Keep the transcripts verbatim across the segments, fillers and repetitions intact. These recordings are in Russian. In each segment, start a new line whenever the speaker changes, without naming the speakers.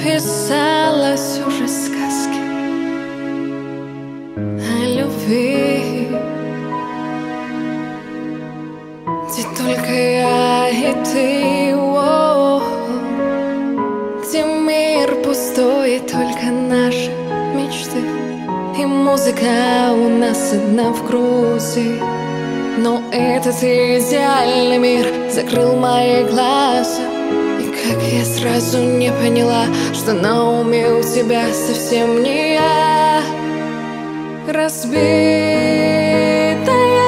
написалась уже сказки о любви, где только я и ты, о, где мир пустой и только наши мечты, и музыка у нас одна в груди. Но этот идеальный мир закрыл мои глаза, и как я сразу не поняла, что на уме у тебя совсем не я, разбитая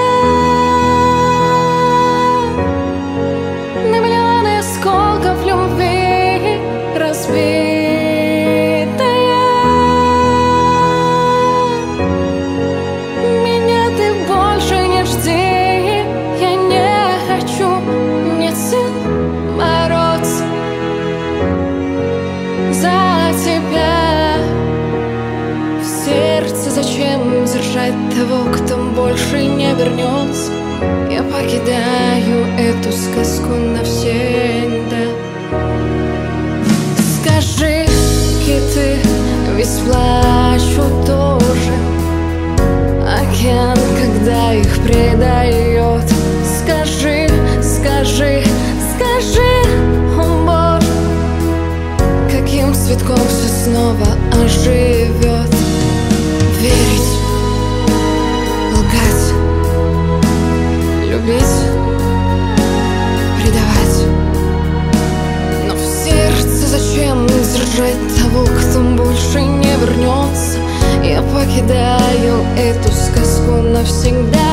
на миллионы осколков любви, разбитая. Меня ты больше не жди, зачем держать того, кто больше не вернется? Я покидаю эту сказку навсегда. Скажи, киты ведь плачут тоже, океан, когда их предает. Скажи, скажи, скажи, о Боже, каким цветком все снова оживет. Верить, лгать, любить, предавать, но в сердце зачем держать того, кто больше не вернется? Я покидаю эту сказку навсегда.